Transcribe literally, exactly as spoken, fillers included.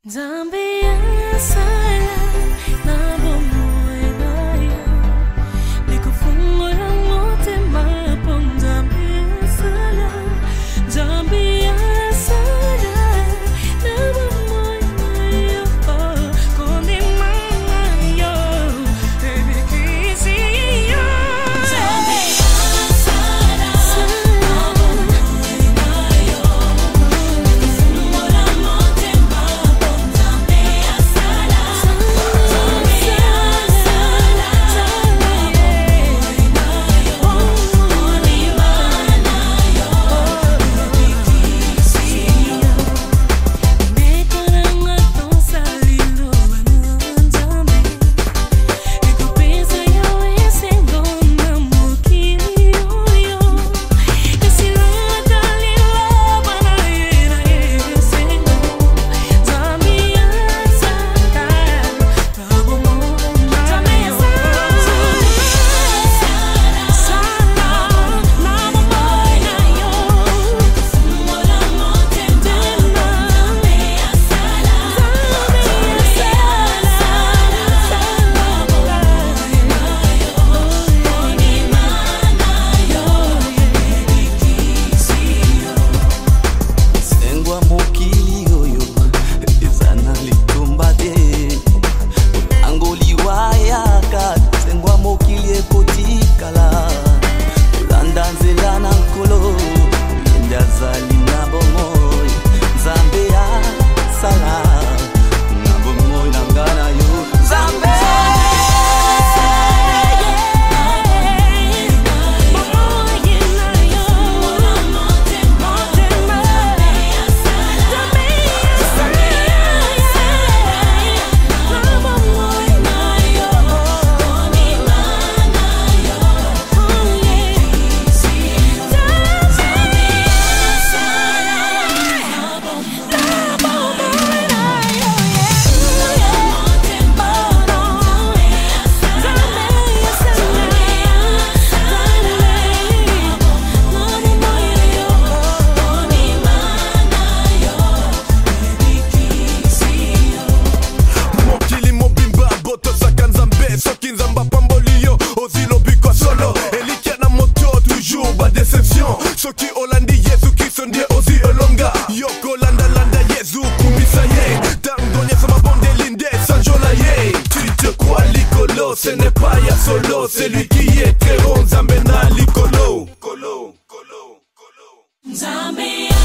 Zambia sala na bomoe na yo Likufungura mote mapo Zambia sala Zambia sala na bomoe na yo Kone mama yo Baby kisi yo Zambia sala na bomoe na yo Likufungura mote mapo Zambia sala Zambia sala na bomoe na yo Kone mama yo Baby kisi yo Mekoranga tonsa lilo wanzame Ikupesa yo ese gona mukili yo Esirata lilo bana yena ese Zambia sala na bomoe na yo Zambia sala na bomoe na yo Likufungura mote mapo Zambia sala Zambia sala na bomoe na yo Kone mama yo Baby kisi yo Sengwa mokili yoyo Izana litumbade Angoliwa yaka Sengwa mokili ekotikala Ulanda nzela na nkolo Ulinda zali na bomoy Zambia sala Na bomoy na ngana yo Zambia Mokili mobimba boto saka nzambe soki nzamba pamboli yo ozilobi kwa solo elikia na moto toujours ba déception soki olandi Yesu Kristo ndiye ozi elonga yoko landa landa Yesu kumisa ye tango nyesa mabonde linde sanjola ye tu te crois likolo ce n'est pas ya solo c'est lui qui est très bon nzambe na likolo kolo kolo kolo Zambia